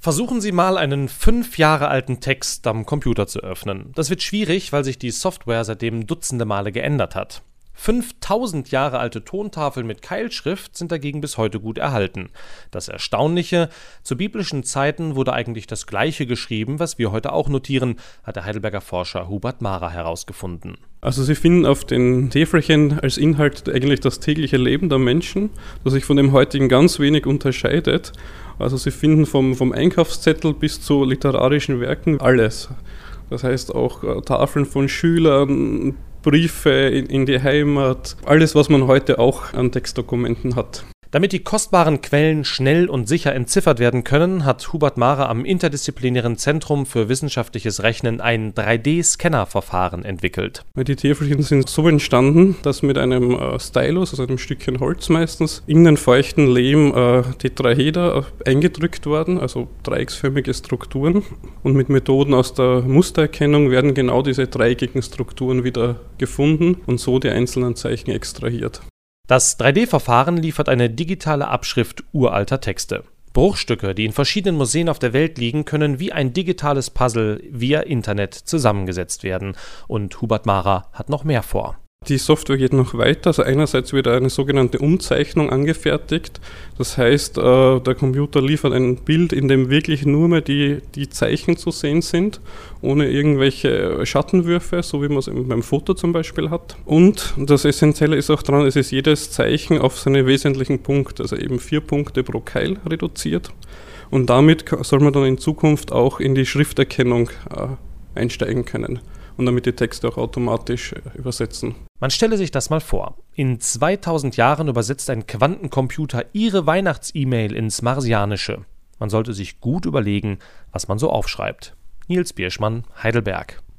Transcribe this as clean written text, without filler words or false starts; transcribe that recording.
Versuchen Sie mal, einen 5 Jahre alten Text am Computer zu öffnen. Das wird schwierig, weil sich die Software seitdem dutzende Male geändert hat. 5000 Jahre alte Tontafeln mit Keilschrift sind dagegen bis heute gut erhalten. Das Erstaunliche: Zu biblischen Zeiten wurde eigentlich das Gleiche geschrieben, was wir heute auch notieren, hat der Heidelberger Forscher Hubert Mara herausgefunden. Also Sie finden auf den Täfelchen als Inhalt eigentlich das tägliche Leben der Menschen, das sich von dem heutigen ganz wenig unterscheidet. Also Sie finden vom Einkaufszettel bis zu literarischen Werken alles. Das heißt auch Tafeln von Schülern, Briefe in die Heimat, alles, was man heute auch an Textdokumenten hat. Damit die kostbaren Quellen schnell und sicher entziffert werden können, hat Hubert Mara am Interdisziplinären Zentrum für wissenschaftliches Rechnen ein 3D-Scanner-Verfahren entwickelt. Die Täfelchen sind so entstanden, dass mit einem Stylus, also einem Stückchen Holz meistens, in den feuchten Lehm Tetraheder eingedrückt worden, also dreiecksförmige Strukturen. Und mit Methoden aus der Mustererkennung werden genau diese dreieckigen Strukturen wieder gefunden und so die einzelnen Zeichen extrahiert. Das 3D-Verfahren liefert eine digitale Abschrift uralter Texte. Bruchstücke, die in verschiedenen Museen auf der Welt liegen, können wie ein digitales Puzzle via Internet zusammengesetzt werden. Und Hubert Mara hat noch mehr vor. Die Software geht noch weiter. Also einerseits wird eine sogenannte Umzeichnung angefertigt. Das heißt, der Computer liefert ein Bild, in dem wirklich nur mehr die Zeichen zu sehen sind, ohne irgendwelche Schattenwürfe, so wie man es beim Foto zum Beispiel hat. Und das Essentielle ist auch dran, es ist jedes Zeichen auf seine wesentlichen Punkte, also eben 4 Punkte pro Keil reduziert. Und damit soll man dann in Zukunft auch in die Schrifterkennung einsteigen können und damit die Texte auch automatisch übersetzen. Man stelle sich das mal vor. In 2000 Jahren übersetzt ein Quantencomputer Ihre Weihnachts-E-Mail ins Marsianische. Man sollte sich gut überlegen, was man so aufschreibt. Nils Bierschmann, Heidelberg.